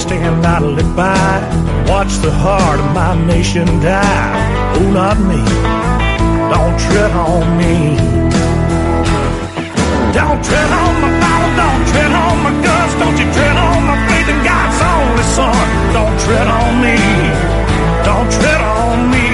stand idly by, watch the heart of my nation die. Oh, not me, don't tread on me. Don't tread on my Bible, don't tread on my guns, don't you tread on my faith in God's only Son. Don't tread on me, don't tread on me.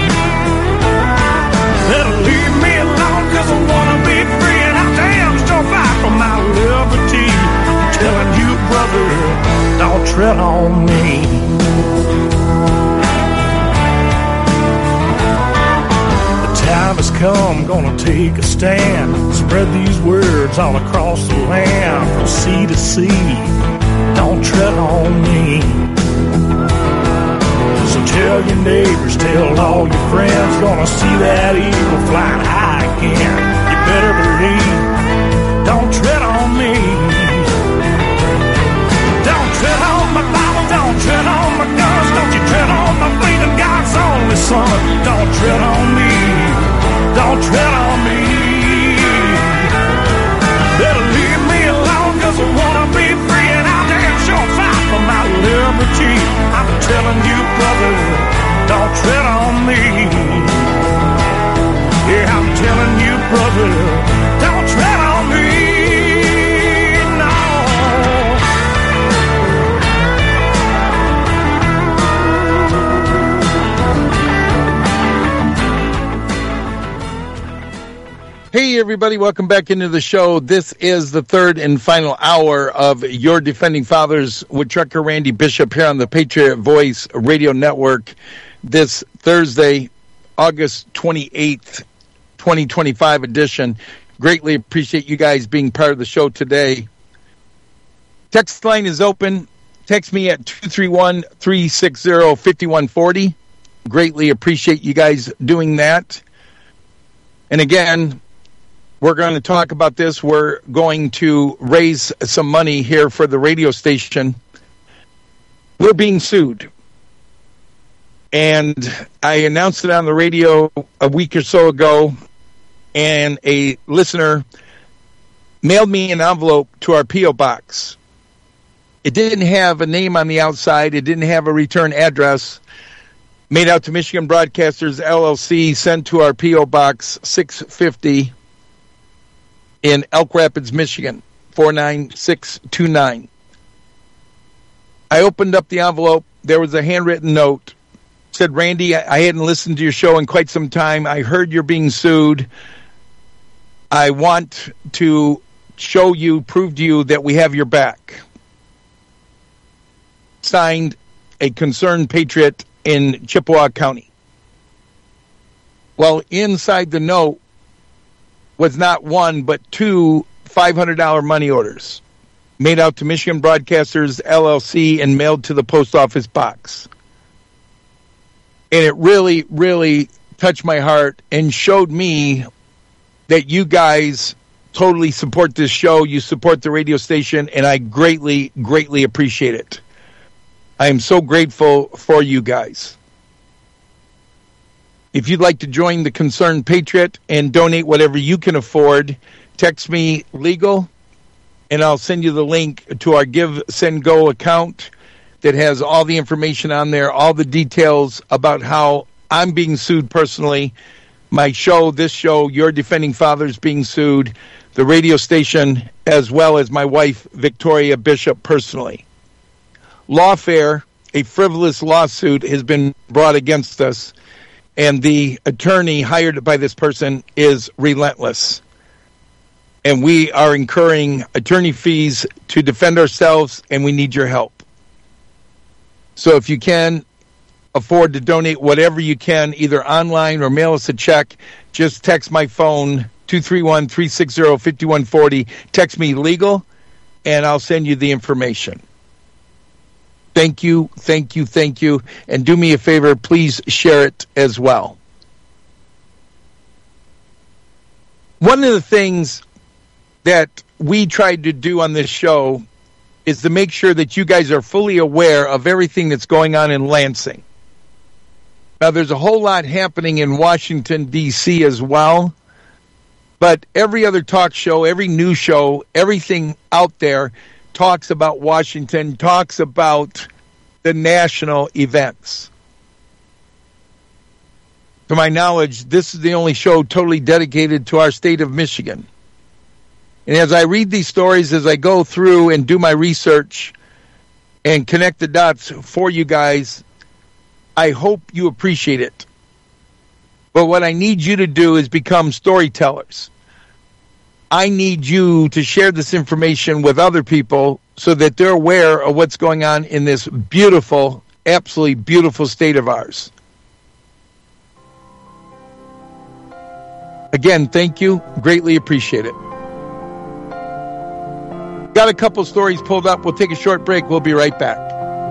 Better leave me alone, cause I wanna be free, and I damn sure fight for my liberty. I'm telling you, brother, don't tread on me. Time has come, gonna take a stand, spread these words all across the land, from sea to sea, don't tread on me. So tell your neighbors, tell all your friends, gonna see that eagle flying high again. You better believe, don't tread on me. Don't tread on my Bible, don't tread on my guns, don't you tread on my faith in God's only Son. Don't tread on me, don't tread on me. Better leave me alone, cause I wanna be free, and I'll damn sure fight for my liberty. I'm telling you, brother, don't tread on me. Yeah, I'm telling you, brother, don't tread on me. No. Hey, everybody, welcome back into the show. This is the third and final hour of Your Defending Fathers with Trucker Randy Bishop here on the Patriot Voice Radio Network. This Thursday, August 28th, 2025 edition. Greatly appreciate you guys being part of the show today. Text line is open. Text me at 231-360-5140. Greatly appreciate you guys doing that. And again, we're going to talk about this. We're going to raise some money here for the radio station. We're being sued. And I announced it on the radio a week or so ago, and a listener mailed me an envelope to our P.O. box. It didn't have a name on the outside. It didn't have a return address. Made out to Michigan Broadcasters, LLC, sent to our P.O. Box 650 in Elk Rapids, Michigan, 49629. I opened up the envelope. There was a handwritten note. Said, Randy, I hadn't listened to your show in quite some time. I heard you're being sued. I want to show you, prove to you that we have your back. Signed, a concerned patriot in Chippewa County. Well, inside the note was not one, but two $500 money orders made out to Michigan Broadcasters, LLC, and mailed to the post office box. And it really, really touched my heart and showed me that you guys totally support this show. You support the radio station, and I greatly, greatly appreciate it. I am so grateful for you guys. If you'd like to join the Concerned Patriot and donate whatever you can afford, text me legal, and I'll send you the link to our Give, Send, Go account that has all the information on there, all the details about how I'm being sued personally, my show, this show, Your Defending Fathers being sued, the radio station, as well as my wife, Victoria Bishop, personally. Lawfare, a frivolous lawsuit, has been brought against us, and the attorney hired by this person is relentless. And we are incurring attorney fees to defend ourselves, and we need your help. So if you can afford to donate whatever you can, either online or mail us a check, just text my phone, 231-360-5140. Text me legal, and I'll send you the information. Thank you, thank you, thank you. And do me a favor, please share it as well. One of the things that we tried to do on this show is to make sure that you guys are fully aware of everything that's going on in Lansing. Now, there's a whole lot happening in Washington, D.C. as well, but every other talk show, every news show, everything out there talks about Washington, talks about the national events. To my knowledge, this is the only show totally dedicated to our state of Michigan. And as I read these stories, as I go through and do my research and connect the dots for you guys, I hope you appreciate it. But what I need you to do is become storytellers. I need you to share this information with other people so that they're aware of what's going on in this beautiful, absolutely beautiful state of ours. Again, thank you. Greatly appreciate it. Got a couple stories pulled up. We'll take a short break. We'll be right back.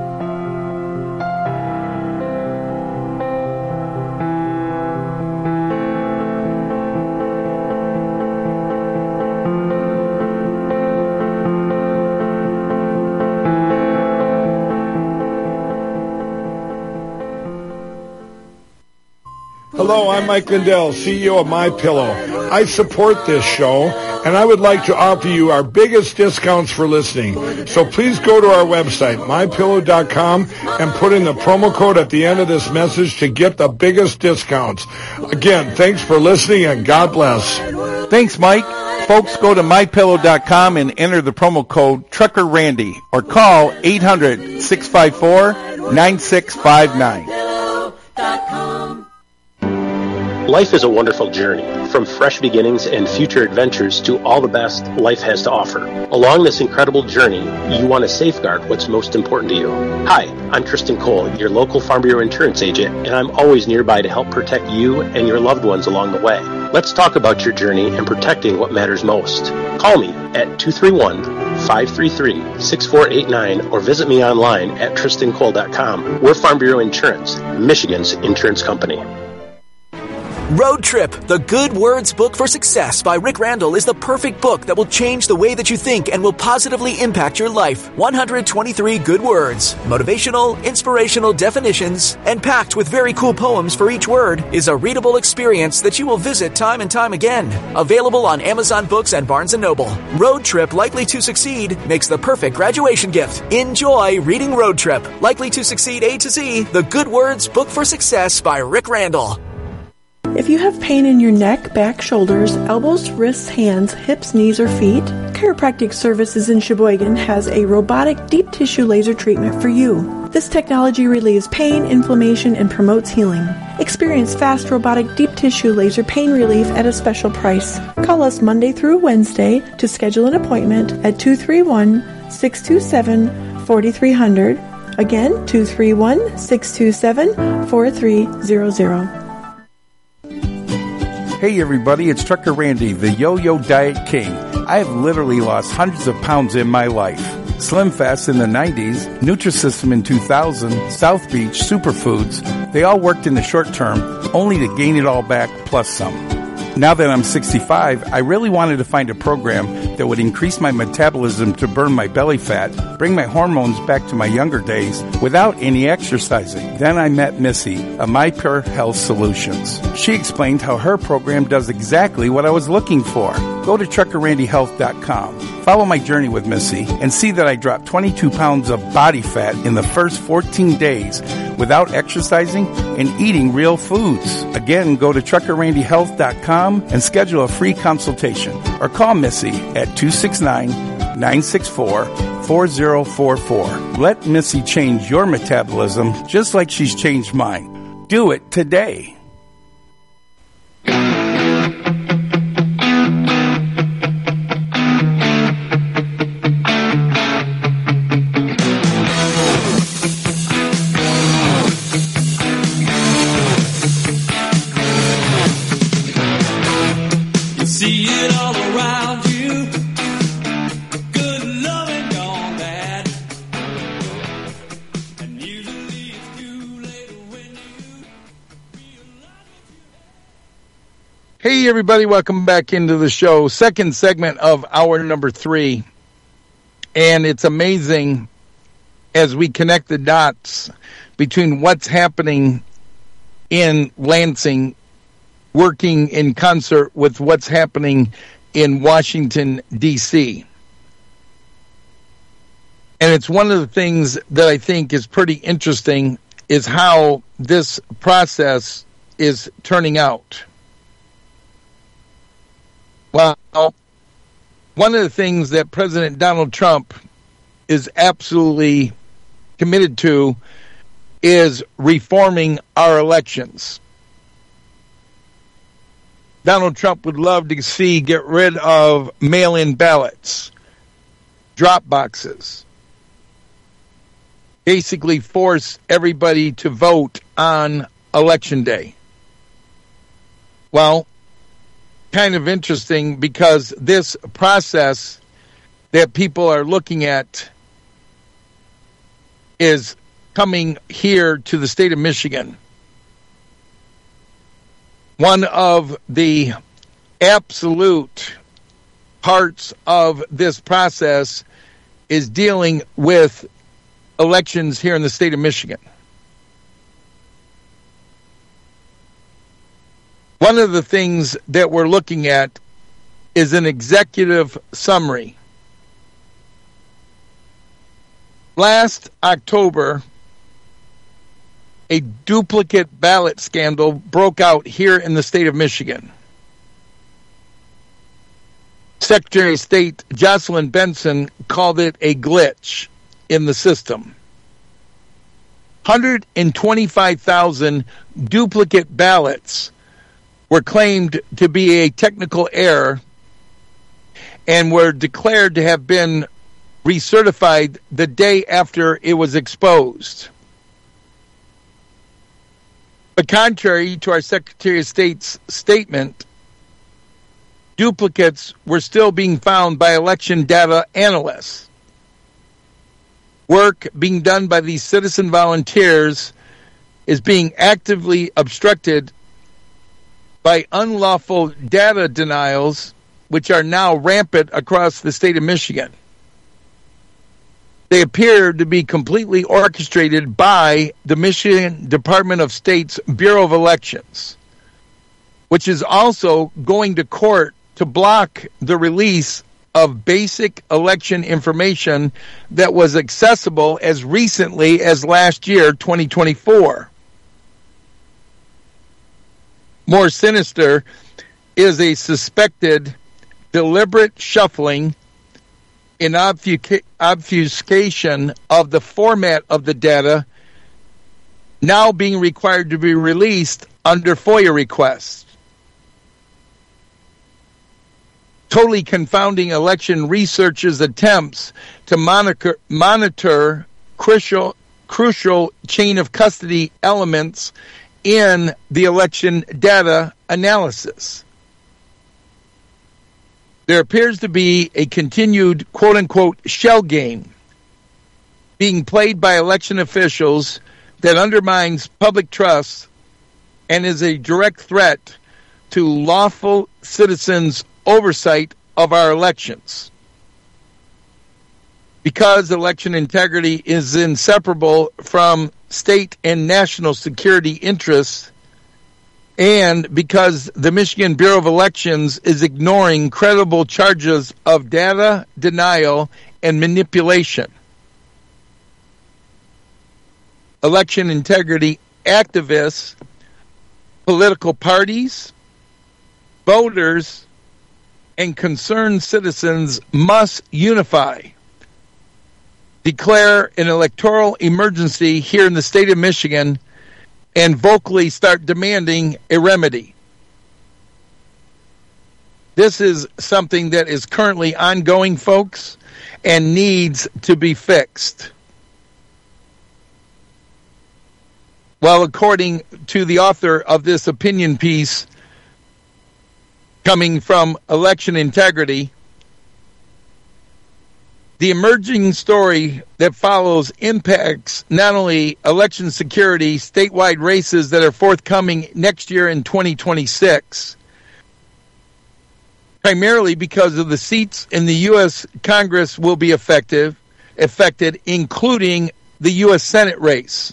Hello, I'm Mike Lindell, CEO of MyPillow. I support this show, and I would like to offer you our biggest discounts for listening. So please go to our website, MyPillow.com, and put in the promo code at the end of this message to get the biggest discounts. Again, thanks for listening, and God bless. Thanks, Mike. Folks, go to MyPillow.com and enter the promo code Trucker Randy or call 800-654-9659. Life is a wonderful journey, from fresh beginnings and future adventures to all the best life has to offer. Along this incredible journey, you want to safeguard what's most important to you. Hi, I'm Tristan Cole, your local Farm Bureau insurance agent, and I'm always nearby to help protect you and your loved ones along the way. Let's talk about your journey and protecting what matters most. Call me at 231-533-6489 or visit me online at tristancole.com. We're Farm Bureau Insurance, Michigan's insurance company. Road Trip, the Good Words Book for Success by Rick Randall is the perfect book that will change the way that you think and will positively impact your life. 123 good words, motivational, inspirational definitions, and packed with very cool poems for each word is a readable experience that you will visit time and time again. Available on Amazon Books and Barnes & Noble. Road Trip, Likely to Succeed makes the perfect graduation gift. Enjoy reading Road Trip, Likely to Succeed A to Z, the Good Words Book for Success by Rick Randall. If you have pain in your neck, back, shoulders, elbows, wrists, hands, hips, knees, or feet, Chiropractic Services in Sheboygan has a robotic deep tissue laser treatment for you. This technology relieves pain, inflammation, and promotes healing. Experience fast robotic deep tissue laser pain relief at a special price. Call us Monday through Wednesday to schedule an appointment at 231-627-4300. Again, 231-627-4300. Hey everybody, it's Trucker Randy, the Yo-Yo Diet King. I have literally lost hundreds of pounds in my life. Slim Fast in the 90s, Nutrisystem in 2000, South Beach, Superfoods, they all worked in the short term, only to gain it all back plus some. Now that I'm 65, I really wanted to find a program that would increase my metabolism to burn my belly fat, bring my hormones back to my younger days without any exercising. Then I met Missy of My Pure Health Solutions. She explained how her program does exactly what I was looking for. Go to truckerrandyhealth.com. Follow my journey with Missy and see that I dropped 22 pounds of body fat in the first 14 days without exercising and eating real foods. Again, go to truckerrandyhealth.com and schedule a free consultation or call Missy at 269-964-4044. Let Missy change your metabolism just like she's changed mine. Do it today. Hey everybody, welcome back into the show. Second segment of hour number 3. And it's amazing as we connect the dots between what's happening in Lansing, working in concert with what's happening in Washington, D.C. And it's one of the things that I think is pretty interesting is how this process is turning out. Well, one of the things that President Donald Trump is absolutely committed to is reforming our elections. Donald Trump would love to see get rid of mail-in ballots, drop boxes, basically force everybody to vote on Election Day. Well, kind of interesting because this process that people are looking at is coming here to the state of Michigan. One of the absolute parts of this process is dealing with elections here in the state of Michigan. One of the things that we're looking at is an executive summary. Last October, a duplicate ballot scandal broke out here in the state of Michigan. Secretary of State Jocelyn Benson called it a glitch in the system. 125,000 duplicate ballots were claimed to be a technical error and were declared to have been recertified the day after it was exposed. But contrary to our Secretary of State's statement, duplicates were still being found by election data analysts. Work being done by these citizen volunteers is being actively obstructed by unlawful data denials, which are now rampant across the state of Michigan. They appear to be completely orchestrated by the Michigan Department of State's Bureau of Elections, which is also going to court to block the release of basic election information that was accessible as recently as last year, 2024. More sinister is a suspected deliberate shuffling in obfuscation of the format of the data now being required to be released under FOIA requests. Totally confounding election researchers' attempts to monitor crucial chain of custody elements in the election data analysis. There appears to be a continued quote-unquote shell game being played by election officials that undermines public trust and is a direct threat to lawful citizens' oversight of our elections. Because election integrity is inseparable from state and national security interests, and because the Michigan Bureau of Elections is ignoring credible charges of data denial and manipulation, election integrity activists, political parties, voters, and concerned citizens must unify, declare an electoral emergency here in the state of Michigan, and vocally start demanding a remedy. This is something that is currently ongoing, folks, and needs to be fixed. Well, according to the author of this opinion piece coming from Election Integrity, the emerging story that follows impacts not only election security, statewide races that are forthcoming next year in 2026, primarily because of the seats in the U.S. Congress will be affected, including the U.S. Senate race.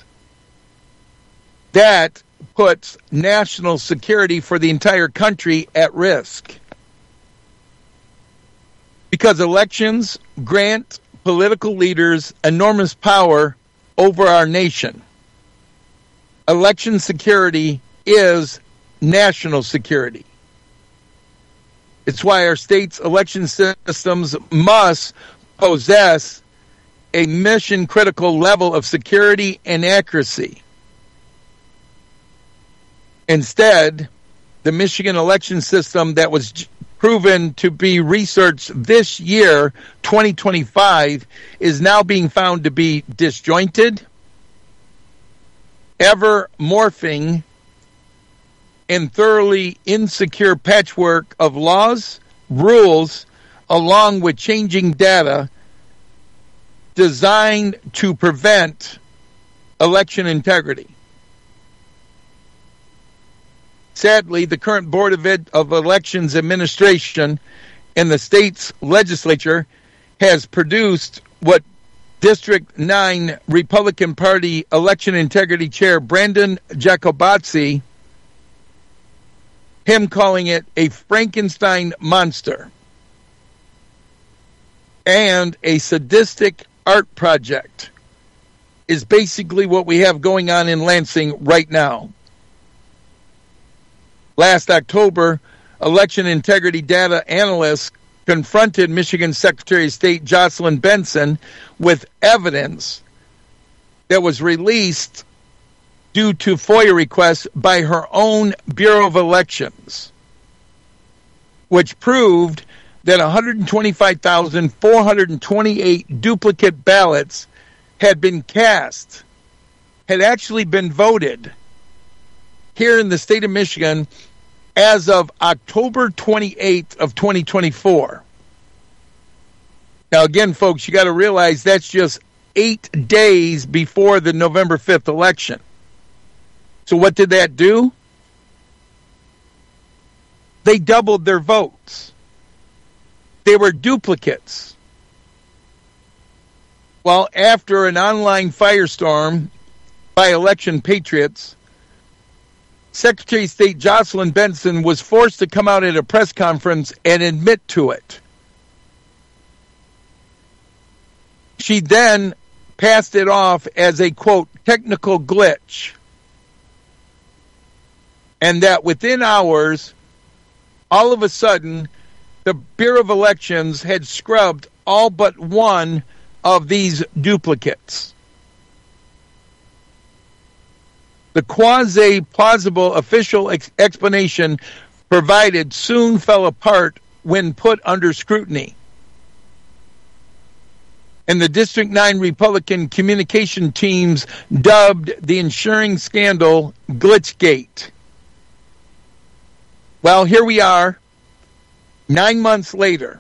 That puts national security for the entire country at risk. Because elections grant political leaders enormous power over our nation. Election security is national security. It's why our state's election systems must possess a mission-critical level of security and accuracy. Instead, the Michigan election system that was proven to be researched this year, 2025, is now being found to be disjointed, ever morphing, and thoroughly insecure patchwork of laws, rules, along with changing data designed to prevent election integrity. Sadly, the current Board of Elections Administration and the state's legislature has produced what District 9 Republican Party Election Integrity Chair Brandon Jacobazzi, him calling it a Frankenstein monster and a sadistic art project, is basically what we have going on in Lansing right now. Last October, election integrity data analysts confronted Michigan Secretary of State Jocelyn Benson with evidence that was released due to FOIA requests by her own Bureau of Elections, which proved that 125,428 duplicate ballots had been cast, had actually been voted here in the state of Michigan as of October 28th of 2024. Now, again, folks, you got to realize that's just 8 days before the November 5th election. So what did that do? They doubled their votes. They were duplicates. Well, after an online firestorm by election patriots, Secretary of State Jocelyn Benson was forced to come out at a press conference and admit to it. She then passed it off as a, quote, technical glitch. And that within hours, all of a sudden, the Bureau of Elections had scrubbed all but one of these duplicates. The quasi-plausible official explanation provided soon fell apart when put under scrutiny. And the District 9 Republican communication teams dubbed the ensuing scandal Glitchgate. Well, here we are, 9 months later,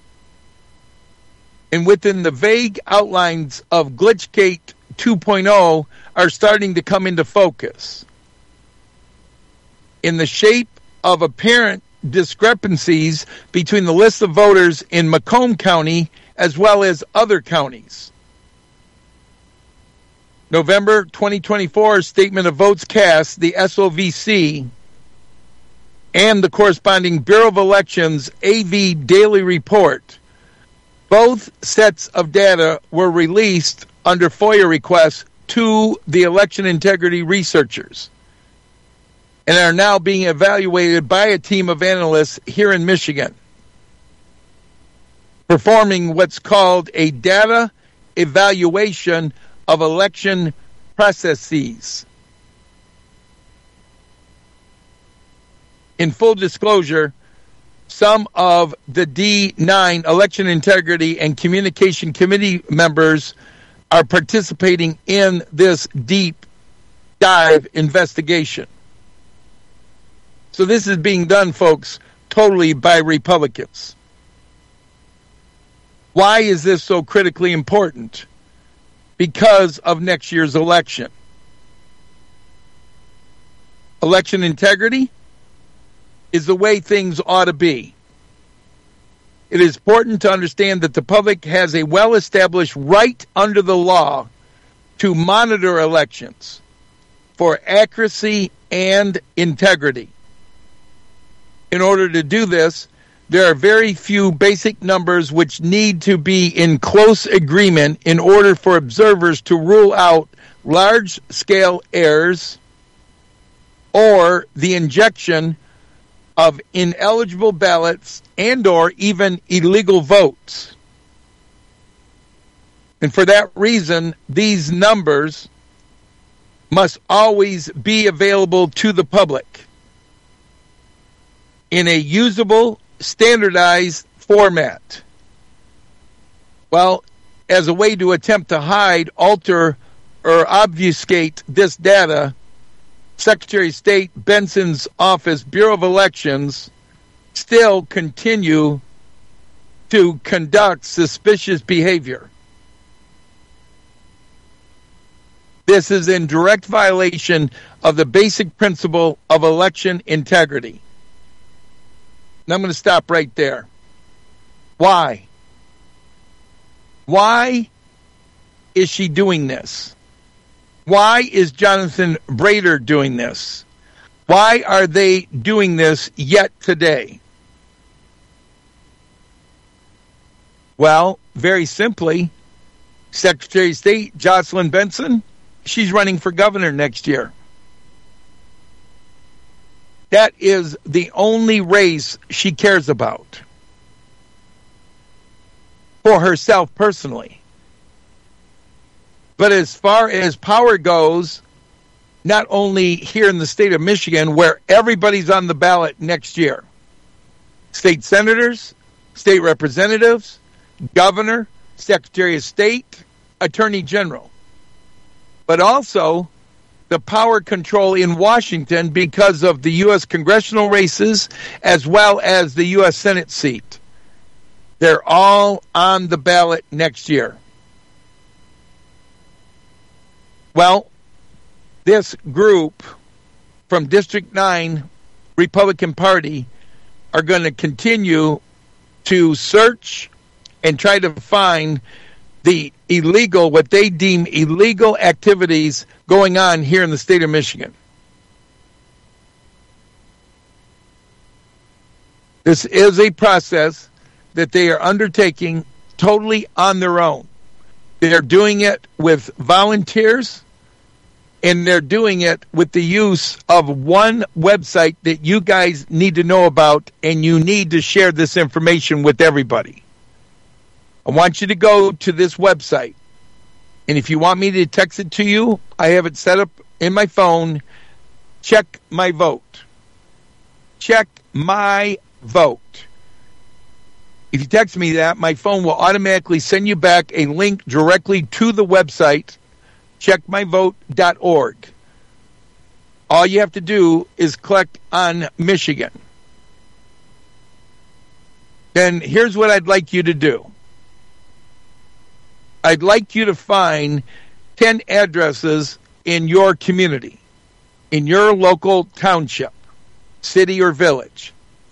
and within the vague outlines of Glitchgate 2.0 are starting to come into focus in the shape of apparent discrepancies between the list of voters in Macomb County as well as other counties. November 2024 Statement of Votes Cast, the SOVC, and the corresponding Bureau of Elections AV Daily Report. Both sets of data were released under FOIA requests to the election integrity researchers and are now being evaluated by a team of analysts here in Michigan, performing what's called a data evaluation of election processes. In full disclosure, some of the D9 Election Integrity and Communication Committee members are participating in this deep dive investigation. So this is being done, folks, totally by Republicans. Why is this so critically important? Because of next year's election. Election integrity is the way things ought to be. It is important to understand that the public has a well-established right under the law to monitor elections for accuracy and integrity. In order to do this, there are very few basic numbers which need to be in close agreement in order for observers to rule out large-scale errors or the injection of ineligible ballots and or even illegal votes. And for that reason, these numbers must always be available to the public in a usable, standardized format. Well, as a way to attempt to hide, alter, or obfuscate this data, Secretary of State Benson's office, Bureau of Elections, still continue to conduct suspicious behavior. This is in direct violation of the basic principle of election integrity. And I'm going to stop right there. Why? Why is she doing this? Why is Jonathan Brater doing this? Why are they doing this yet today? Well, very simply, Secretary of State Jocelyn Benson, she's running for governor next year. That is the only race she cares about for herself personally. But as far as power goes, not only here in the state of Michigan, where everybody's on the ballot next year, state senators, state representatives, governor, secretary of state, attorney general, but also the power control in Washington because of the U.S. congressional races as well as the U.S. Senate seat. They're all on the ballot next year. Well, this group from District 9 Republican Party are going to continue to search and try to find the illegal, what they deem illegal activities going on here in the state of Michigan. This is a process that they are undertaking totally on their own. They're doing it with volunteers, and they're doing it with the use of one website that you guys need to know about, and you need to share this information with everybody. I want you to go to this website, and if you want me to text it to you, I have it set up in my phone. Check My Vote. Check My Vote. If you text me that, my phone will automatically send you back a link directly to the website, checkmyvote.org. All you have to do is click on Michigan. Then here's what I'd like you to do. I'd like you to find 10 addresses in your community, in your local township, city, or village.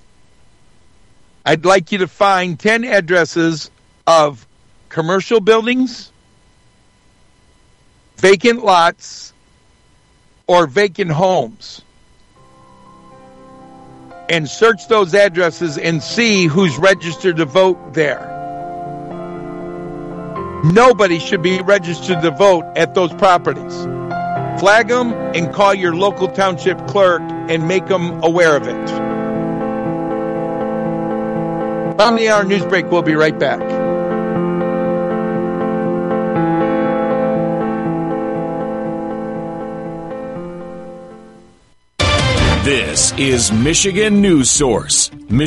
I'd like you to find 10 addresses of commercial buildings, vacant lots, or vacant homes. And search those addresses and see who's registered to vote there. Nobody should be registered to vote at those properties. Flag them and call your local township clerk and make them aware of it. On the hour news break, we'll be right back. This is Michigan News Source.